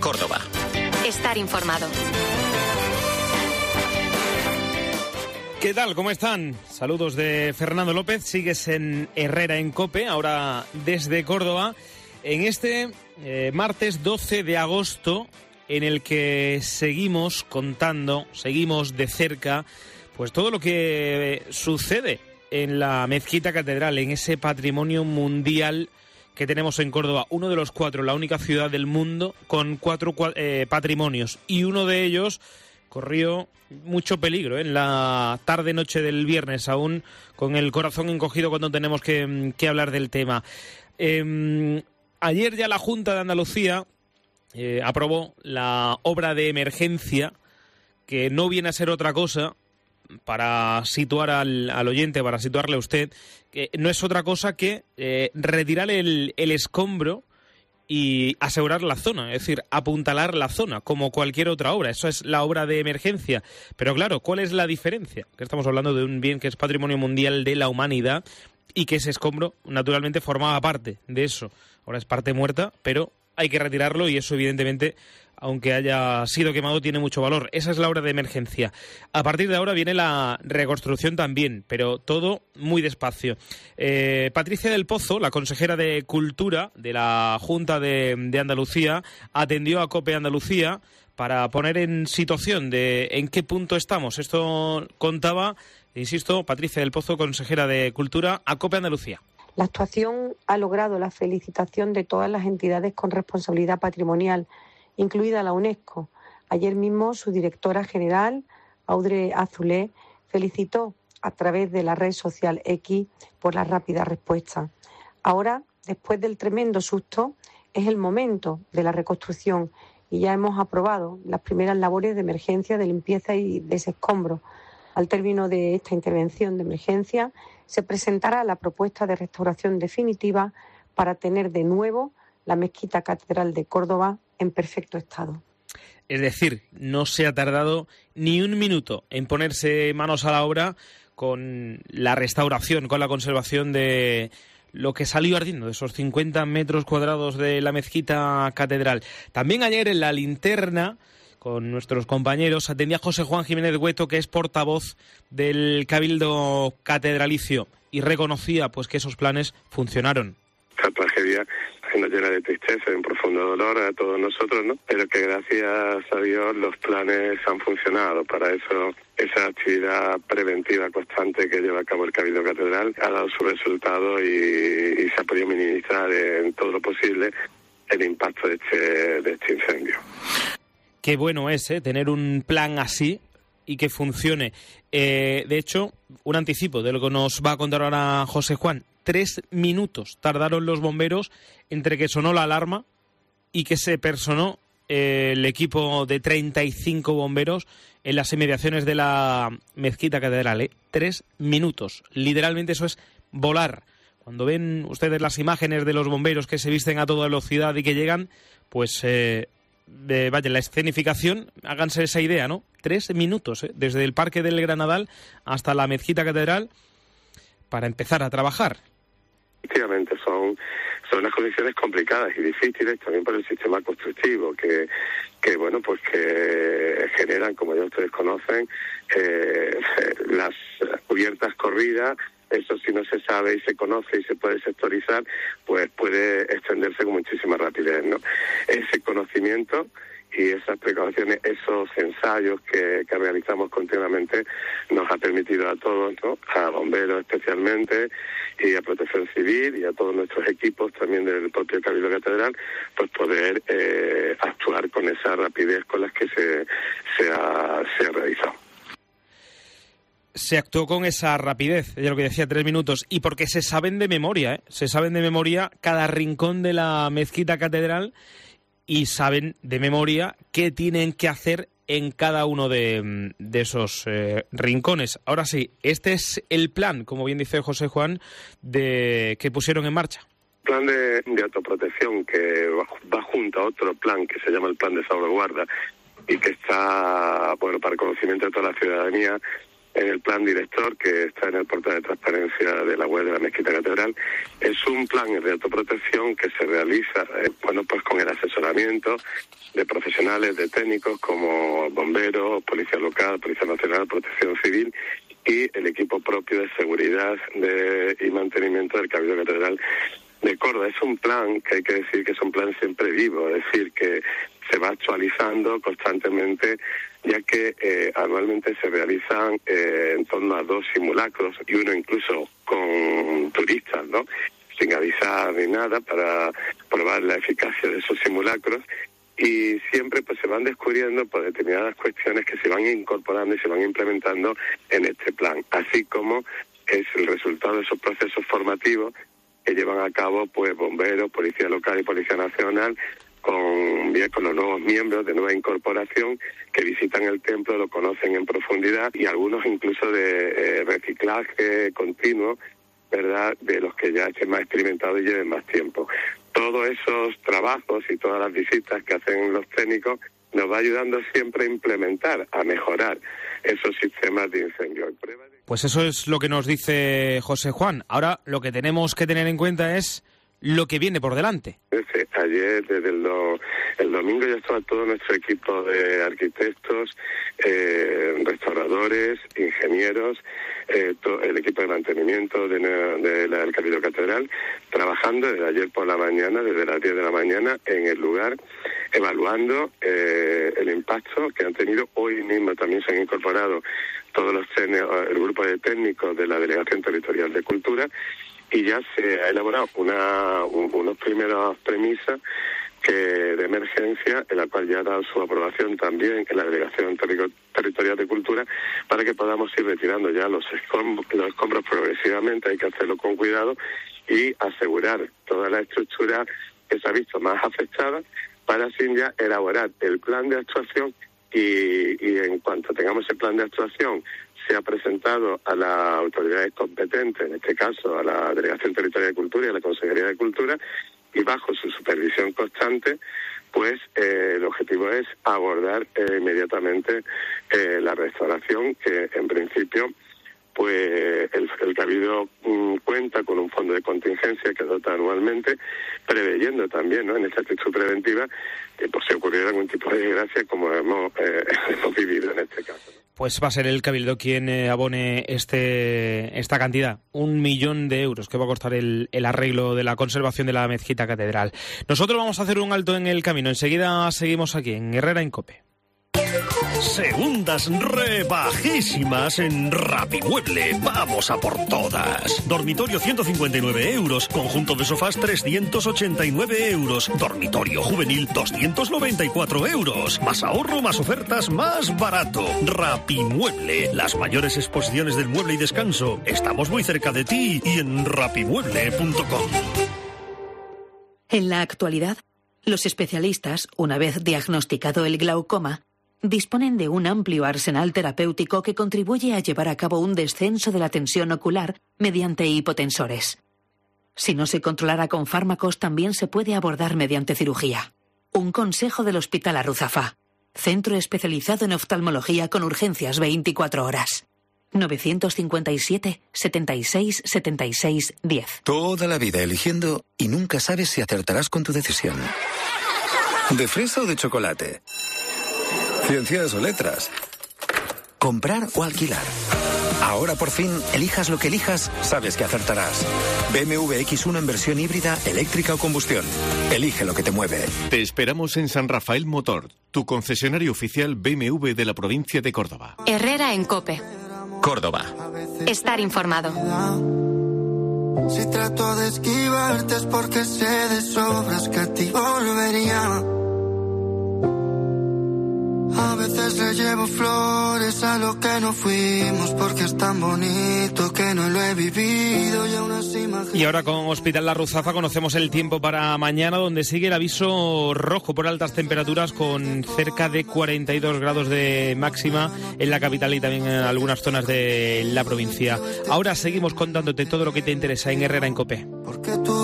Córdoba. Estar informado. ¿Qué tal? ¿Cómo están? Saludos de Fernando López. Sigues en Herrera en COPE, ahora desde Córdoba, en este martes 12 de agosto, en el que seguimos contando, seguimos de cerca, pues todo lo que sucede en la Mezquita Catedral, en ese patrimonio mundial que tenemos en Córdoba, uno de los 4, la única ciudad del mundo con 4 patrimonios, y uno de ellos corrió mucho peligro en la tarde-noche del viernes, aún con el corazón encogido cuando tenemos que hablar del tema. Ayer ya la Junta de Andalucía aprobó la obra de emergencia, que no viene a ser otra cosa, para situar al oyente, para situarle a usted, que no es otra cosa que retirar el escombro y asegurar la zona, es decir, apuntalar la zona, como cualquier otra obra. Eso es la obra de emergencia. Pero claro, ¿cuál es la diferencia? Que estamos hablando de un bien que es patrimonio mundial de la humanidad y que ese escombro, naturalmente, formaba parte de eso. Ahora es parte muerta, pero hay que retirarlo y eso, evidentemente, aunque haya sido quemado, tiene mucho valor. Esa es la obra de emergencia. A partir de ahora viene la reconstrucción también, pero todo muy despacio. Patricia del Pozo, la consejera de Cultura de la Junta de Andalucía, atendió a COPE Andalucía para poner en situación de en qué punto estamos. Esto contaba, insisto, Patricia del Pozo, consejera de Cultura, a COPE Andalucía. La actuación ha logrado la felicitación de todas las entidades con responsabilidad patrimonial, incluida la UNESCO. Ayer mismo su directora general, Audrey Azoulay, felicitó a través de la red social X por la rápida respuesta. Ahora, después del tremendo susto, es el momento de la reconstrucción y ya hemos aprobado las primeras labores de emergencia, de limpieza y desescombro. Al término de esta intervención de emergencia, se presentará la propuesta de restauración definitiva para tener de nuevo la Mezquita Catedral de Córdoba en perfecto estado. Es decir, no se ha tardado ni un minuto en ponerse manos a la obra con la restauración, con la conservación de lo que salió ardiendo, de esos 50 metros cuadrados de la Mezquita Catedral. También ayer en la linterna, con nuestros compañeros, atendía José Juan Jiménez Güeto, que es portavoz del Cabildo Catedralicio, y reconocía pues que esos planes funcionaron. Esta tragedia nos llena de tristeza, de un profundo dolor a todos nosotros, ¿no? Pero que gracias a Dios los planes han funcionado. Para eso, esa actividad preventiva constante que lleva a cabo el Cabildo Catedral ha dado su resultado y se ha podido minimizar en todo lo posible el impacto de este incendio. Qué bueno es tener un plan así y que funcione. De hecho, un anticipo de lo que nos va a contar ahora José Juan. 3 minutos tardaron los bomberos entre que sonó la alarma y que se personó el equipo de 35 bomberos en las inmediaciones de la Mezquita Catedral. 3 minutos. Literalmente eso es volar. Cuando ven ustedes las imágenes de los bomberos que se visten a toda velocidad y que llegan, pues vaya, la escenificación, háganse esa idea, ¿no? 3 minutos, desde el Parque del Granadal hasta la Mezquita Catedral para empezar a trabajar. Efectivamente, son unas condiciones complicadas y difíciles también por el sistema constructivo que bueno, pues que generan, como ya ustedes conocen, las cubiertas corridas. Eso, si no se sabe y se conoce y se puede sectorizar, pues puede extenderse con muchísima rapidez, ¿no? Ese conocimiento y esas precauciones, esos ensayos que realizamos continuamente, nos ha permitido a todos, ¿no?, a bomberos especialmente, y a Protección Civil y a todos nuestros equipos también del propio Cabildo Catedral, pues poder actuar con esa rapidez con la que se ha realizado. Se actuó con esa rapidez, ya lo que decía, 3 minutos, y porque se saben de memoria, se saben de memoria cada rincón de la Mezquita Catedral y saben de memoria qué tienen que hacer en cada uno de esos rincones. Ahora sí, este es el plan, como bien dice José Juan, que pusieron en marcha. Plan de autoprotección que va junto a otro plan que se llama el Plan de Salvaguarda y que está, bueno, para el conocimiento de toda la ciudadanía, en el plan director que está en el portal de transparencia de la web de la Mezquita Catedral. Es un plan de autoprotección que se realiza pues con el asesoramiento de profesionales, de técnicos como bomberos, policía local, policía nacional, protección civil y el equipo propio de seguridad y mantenimiento del Cabildo Catedral de Córdoba. Es un plan que hay que decir que es un plan siempre vivo, es decir, que se va actualizando constantemente, ya que anualmente se realizan en torno a 2 simulacros y uno incluso con turistas, ¿no?, sin avisar ni nada, para probar la eficacia de esos simulacros. Y siempre pues se van descubriendo por determinadas cuestiones que se van incorporando y se van implementando en este plan, así como es el resultado de esos procesos formativos que llevan a cabo pues bomberos, policía local y policía nacional, con los nuevos miembros de nueva incorporación que visitan el templo, lo conocen en profundidad, y algunos incluso de reciclaje continuo, ¿verdad?, de los que ya estén más experimentados y lleven más tiempo. Todos esos trabajos y todas las visitas que hacen los técnicos nos va ayudando siempre a implementar, a mejorar esos sistemas de incendio. Pues eso es lo que nos dice José Juan. Ahora lo que tenemos que tener en cuenta es lo que viene por delante. Ayer, desde el domingo, ya estaba todo nuestro equipo de arquitectos, restauradores, ingenieros, el equipo de mantenimiento del Cabildo Catedral, trabajando desde ayer por la mañana, desde las 10 de la mañana, en el lugar, evaluando el impacto que han tenido. Hoy mismo también se han incorporado todos el grupo de técnicos de la Delegación Territorial de Cultura, y ya se ha elaborado unos primeras premisas de emergencia, en la cual ya ha dado su aprobación también en la Delegación Territorial de Cultura, para que podamos ir retirando ya los escombros progresivamente. Hay que hacerlo con cuidado y asegurar toda la estructura que se ha visto más afectada, para así ya elaborar el plan de actuación, y en cuanto tengamos el plan de actuación se ha presentado a las autoridades competentes, en este caso a la Delegación Territorial de Cultura y a la Consejería de Cultura, y bajo su supervisión constante, pues el objetivo es abordar inmediatamente la restauración, que en principio pues el Cabildo cuenta con un fondo de contingencia que dota anualmente, preveyendo también, ¿no?, en esta actitud preventiva que pues se ocurriera algún tipo de desgracia como hemos vivido en este caso, ¿no? Pues va a ser el Cabildo quien abone esta cantidad, 1 millón de euros, que va a costar el arreglo de la conservación de la Mezquita Catedral. Nosotros vamos a hacer un alto en el camino. Enseguida seguimos aquí en Herrera en COPE. Segundas rebajísimas en Rapimueble. Vamos a por todas. Dormitorio 159 euros. Conjunto de sofás 389 euros. Dormitorio juvenil 294 euros. Más ahorro, más ofertas, más barato. Rapimueble. Las mayores exposiciones del mueble y descanso. Estamos muy cerca de ti y en rapimueble.com. En la actualidad, los especialistas, una vez diagnosticado el glaucoma, disponen de un amplio arsenal terapéutico que contribuye a llevar a cabo un descenso de la tensión ocular mediante hipotensores. Si no se controlara con fármacos, también se puede abordar mediante cirugía. Un consejo del Hospital Arruzafa, centro especializado en oftalmología con urgencias 24 horas. 957 76 76 10. Toda la vida eligiendo y nunca sabes si acertarás con tu decisión. ¿De fresa o de chocolate? ¿Ciencias o letras? ¿Comprar o alquilar? Ahora por fin, elijas lo que elijas, sabes que acertarás. BMW X1 en versión híbrida, eléctrica o combustión. Elige lo que te mueve. Te esperamos en San Rafael Motor, tu concesionario oficial BMW de la provincia de Córdoba. Herrera en COPE. Córdoba. Estar informado. Si trato de esquivarte es porque sé de sobras que a ti volvería. A veces le llevo flores a lo que no fuimos, porque es tan bonito que no lo he vivido y aún así imagino. Y ahora con Hospital La Ruzafa conocemos el tiempo para mañana, donde sigue el aviso rojo por altas temperaturas, con cerca de 42 grados de máxima en la capital y también en algunas zonas de la provincia. Ahora seguimos contándote todo lo que te interesa en Herrera en COPE. Porque tú